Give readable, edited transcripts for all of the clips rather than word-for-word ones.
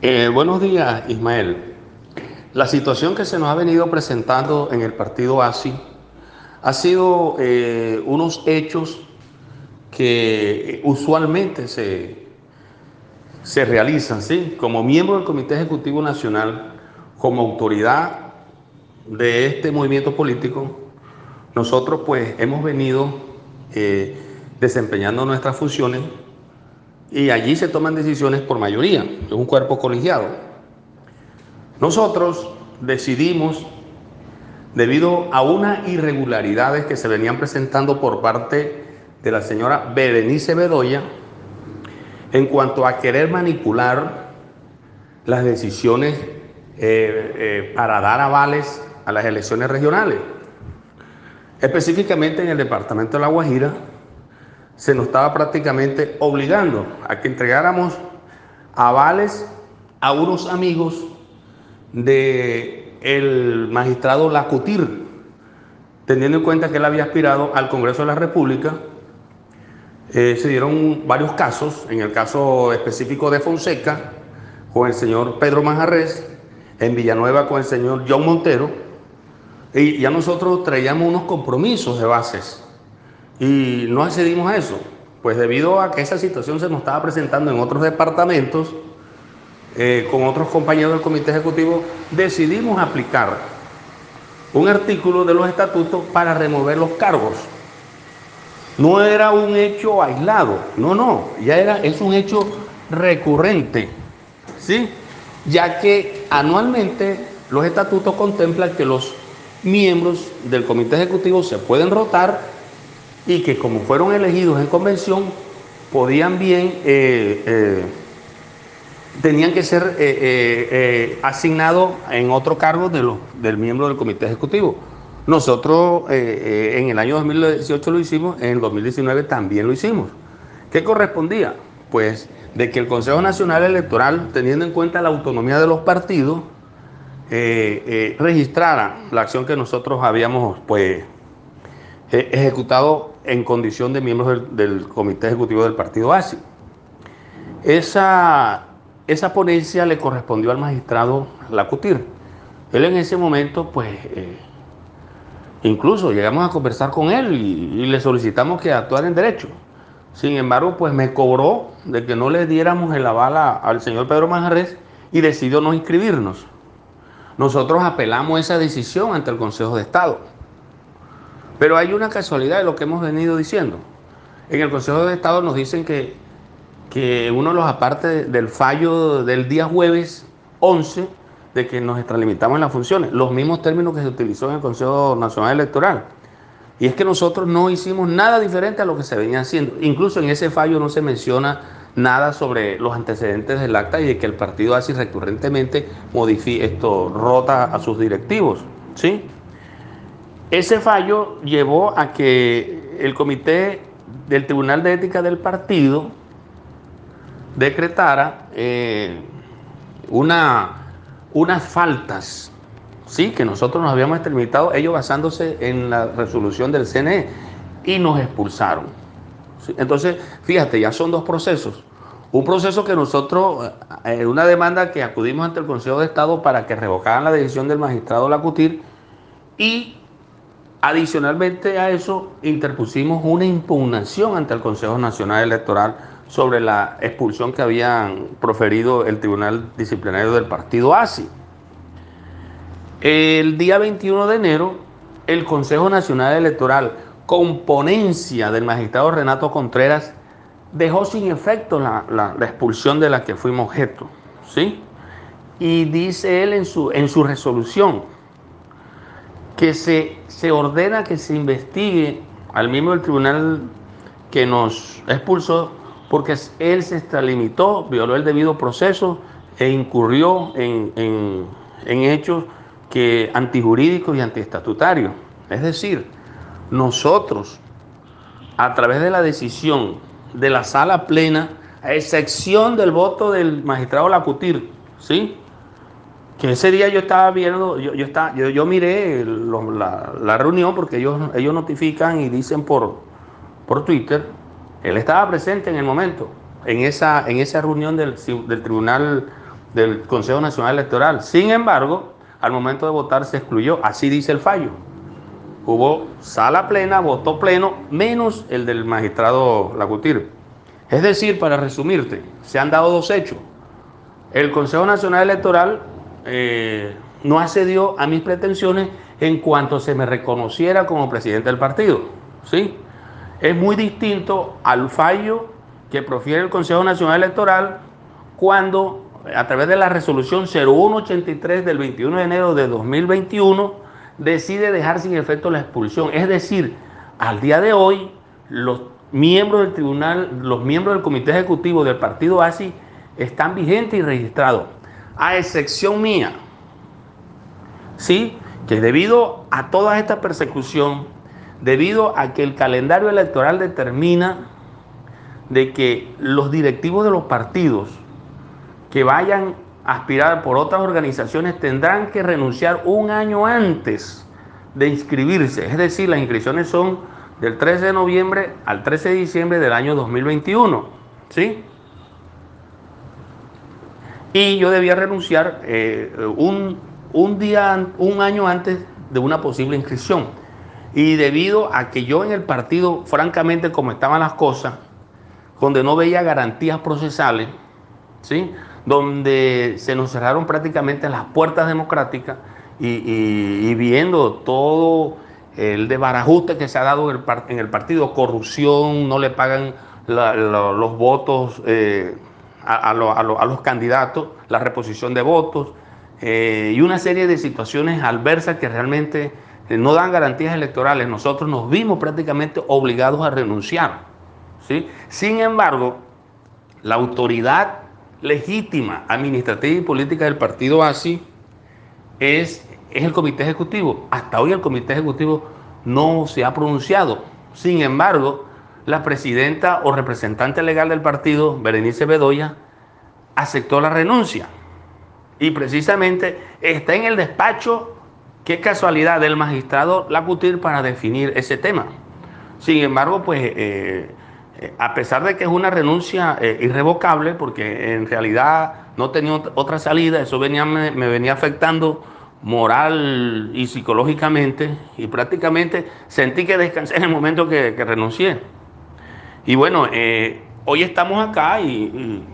Buenos días, Ismael. La situación que se nos ha venido presentando en el partido ASI ha sido unos hechos que usualmente se realizan, ¿sí? Como miembro del Comité Ejecutivo Nacional, como autoridad de este movimiento político, nosotros pues hemos venido eh, desempeñando nuestras funciones y allí se toman decisiones por mayoría, es un cuerpo colegiado. Nosotros decidimos, debido a unas irregularidades que se venían presentando por parte de la señora Berenice Bedoya, en cuanto a querer manipular las decisiones para dar avales a las elecciones regionales. Específicamente en el departamento de La Guajira, se nos estaba prácticamente obligando a que entregáramos avales a unos amigos del magistrado Lacutir, teniendo en cuenta que él había aspirado al Congreso de la República. Se dieron varios casos, en el caso específico de Fonseca, con el señor Pedro Manjarres, en Villanueva con el señor John Montero, y ya nosotros traíamos unos compromisos de bases y no accedimos a eso, pues debido a que esa situación se nos estaba presentando en otros departamentos, con otros compañeros del Comité Ejecutivo, decidimos aplicar un artículo de los estatutos para remover los cargos. No era un hecho aislado, no, es un hecho recurrente, ¿sí? Ya que anualmente los estatutos contemplan que los miembros del Comité Ejecutivo se pueden rotar y que como fueron elegidos en convención, podían bien, tenían que ser asignados en otro cargo del miembro del Comité Ejecutivo. Nosotros en el año 2018 lo hicimos, en el 2019 también lo hicimos. ¿Qué correspondía? Pues de que el Consejo Nacional Electoral, teniendo en cuenta la autonomía de los partidos, registrara la acción que nosotros habíamos pues ejecutado en condición de miembros del Comité Ejecutivo del Partido ASI. Esa ponencia le correspondió al magistrado Lacutir. Él en ese momento pues incluso llegamos a conversar con él y le solicitamos que actuara en derecho. Sin embargo, pues me cobró de que no le diéramos el aval al señor Pedro Manjarres y decidió no inscribirnos. Nosotros apelamos esa decisión ante el Consejo de Estado. Pero hay una casualidad de lo que hemos venido diciendo. En el Consejo de Estado nos dicen que uno de los apartes del fallo del día jueves 11 de que nos extralimitamos en las funciones, los mismos términos que se utilizó en el Consejo Nacional Electoral. Y es que nosotros no hicimos nada diferente a lo que se venía haciendo. Incluso en ese fallo no se menciona nada sobre los antecedentes del acta y de que el partido así recurrentemente rota a sus directivos, ¿sí? Ese fallo llevó a que el comité del Tribunal de Ética del partido decretara unas faltas, ¿sí? Que nosotros nos habíamos extramitado, ellos basándose en la resolución del CNE, y nos expulsaron, ¿sí? Entonces, fíjate, ya son dos procesos. Un proceso que nosotros, una demanda que acudimos ante el Consejo de Estado para que revocaran la decisión del magistrado Lacutir, y adicionalmente a eso interpusimos una impugnación ante el Consejo Nacional Electoral sobre la expulsión que habían proferido el Tribunal Disciplinario del Partido ASI. El día 21 de enero, el Consejo Nacional Electoral, con ponencia del magistrado Renato Contreras, dejó sin efecto la expulsión de la que fuimos objeto, ¿sí? Y dice él en su resolución que se ordena que se investigue al miembro del tribunal que nos expulsó porque él se extralimitó, violó el debido proceso e incurrió en hechos antijurídicos y antiestatutarios. Es decir, nosotros, a través de la decisión de la sala plena, a excepción del voto del magistrado Lacutir, ¿sí? Que ese día yo estaba viendo, yo miré la reunión porque ellos notifican y dicen por Twitter. Él estaba presente en el momento, en esa reunión del Tribunal del Consejo Nacional Electoral. Sin embargo, al momento de votar se excluyó, así dice el fallo. Hubo sala plena, voto pleno, menos el del magistrado Lacutir. Es decir, para resumirte, se han dado dos hechos. El Consejo Nacional Electoral no accedió a mis pretensiones en cuanto se me reconociera como presidente del partido, ¿sí? Es muy distinto al fallo que profiere el Consejo Nacional Electoral cuando, a través de la resolución 0183 del 21 de enero de 2021, decide dejar sin efecto la expulsión. Es decir, al día de hoy, los miembros del tribunal, los miembros del comité ejecutivo del partido ASI están vigentes y registrados, a excepción mía, ¿sí? Que debido a toda esta persecución, debido a que el calendario electoral determina de que los directivos de los partidos que vayan a aspirar por otras organizaciones tendrán que renunciar un año antes de inscribirse. Es decir, las inscripciones son del 13 de noviembre al 13 de diciembre del año 2021, ¿sí? Y yo debía renunciar un año antes de una posible inscripción. Y debido a que yo en el partido, francamente, como estaban las cosas, donde no veía garantías procesales, ¿sí? Donde se nos cerraron prácticamente las puertas democráticas y viendo todo el desbarajuste que se ha dado en el partido, corrupción, no le pagan los votos a los candidatos, la reposición de votos y una serie de situaciones adversas que realmente no dan garantías electorales. Nosotros nos vimos prácticamente obligados a renunciar, ¿sí? Sin embargo, la autoridad legítima, administrativa y política del partido ASI es el comité ejecutivo. Hasta hoy el comité ejecutivo no se ha pronunciado. Sin embargo, la presidenta o representante legal del partido, Berenice Bedoya, aceptó la renuncia. Y precisamente está en el despacho, qué casualidad, del magistrado Lacutir para definir ese tema. Sin embargo, pues a pesar de que es una renuncia irrevocable, porque en realidad no tenía otra salida, eso me venía afectando moral y psicológicamente, y prácticamente sentí que descansé en el momento que renuncié. Y bueno, hoy estamos acá y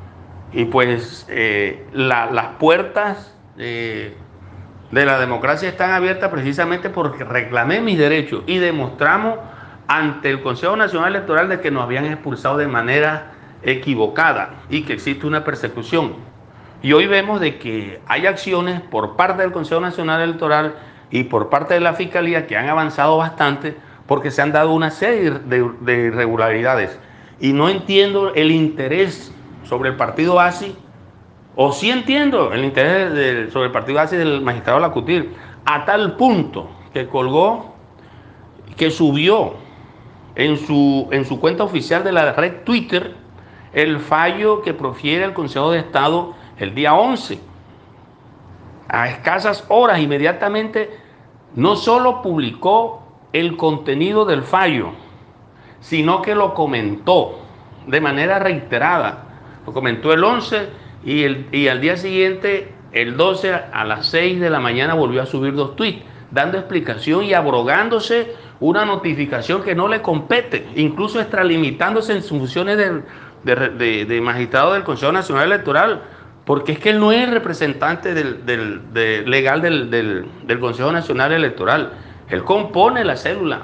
pues las puertas de la democracia están abiertas precisamente porque reclamé mis derechos y demostramos ante el Consejo Nacional Electoral de que nos habían expulsado de manera equivocada y que existe una persecución. Y hoy vemos de que hay acciones por parte del Consejo Nacional Electoral y por parte de la Fiscalía que han avanzado bastante porque se han dado una serie de irregularidades. Y no entiendo el interés sobre el partido ASI, o sí entiendo el interés sobre el partido ASI del magistrado Lacutir, a tal punto que colgó, que subió en su cuenta oficial de la red Twitter el fallo que profiere el Consejo de Estado el día 11. A escasas horas, inmediatamente, no solo publicó el contenido del fallo, sino que lo comentó de manera reiterada. Lo comentó el 11 y al día siguiente, el 12 a las 6 de la mañana, volvió a subir 2 tweets, dando explicación y abrogándose una notificación que no le compete, incluso extralimitándose en sus funciones de magistrado del Consejo Nacional Electoral, porque es que él no es representante legal del Consejo Nacional Electoral. Él compone la célula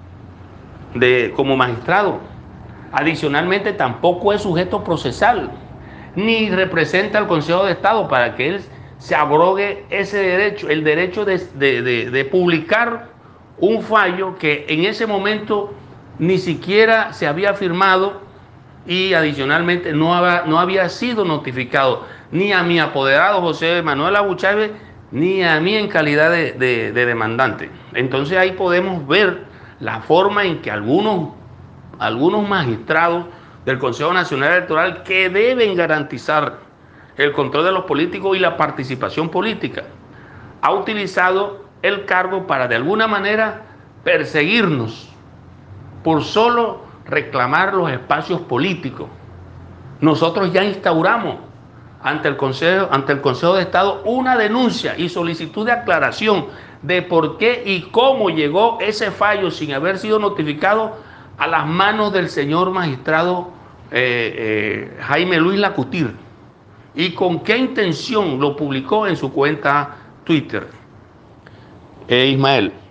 como magistrado. Adicionalmente, tampoco es sujeto procesal, ni representa al Consejo de Estado para que él se abrogue ese derecho, el derecho de publicar un fallo que en ese momento ni siquiera se había firmado y adicionalmente no había sido notificado ni a mi apoderado José Manuel Abuchave ni a mí en calidad de demandante. Entonces ahí podemos ver la forma en que algunos magistrados del Consejo Nacional Electoral, que deben garantizar el control de los políticos y la participación política, ha utilizado el cargo para de alguna manera perseguirnos por solo reclamar los espacios políticos. Nosotros ya instauramos ante el Consejo de Estado una denuncia y solicitud de aclaración de por qué y cómo llegó ese fallo sin haber sido notificado a las manos del señor magistrado Jaime Luis Lacutir, y con qué intención lo publicó en su cuenta Twitter. Ismael.